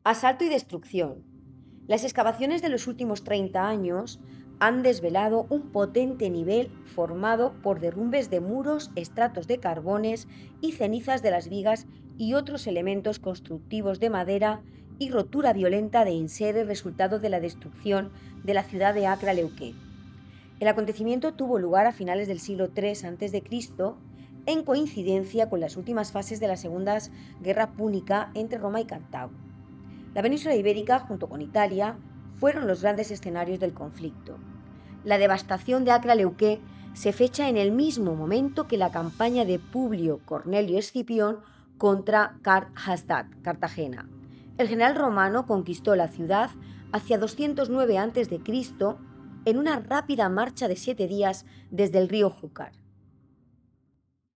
Asalto y destrucción. Las excavaciones de los últimos 30 años han desvelado un potente nivel formado por derrumbes de muros, estratos de carbones y cenizas de las vigas y otros elementos constructivos de madera y rotura violenta de enseres resultado de la destrucción de la ciudad de Acre Leuqué. El acontecimiento tuvo lugar a finales del siglo III a.C., en coincidencia con las últimas fases de la Segunda Guerra Púnica entre Roma y Cartago. La península ibérica, junto con Italia, fueron los grandes escenarios del conflicto. La devastación de Acre Leuqué se fecha en el mismo momento que la campaña de Publio Cornelio Escipión contra Carthage, Cartagena. El general romano conquistó la ciudad hacia 209 a.C. en una rápida marcha de 7 días desde el río Júcar.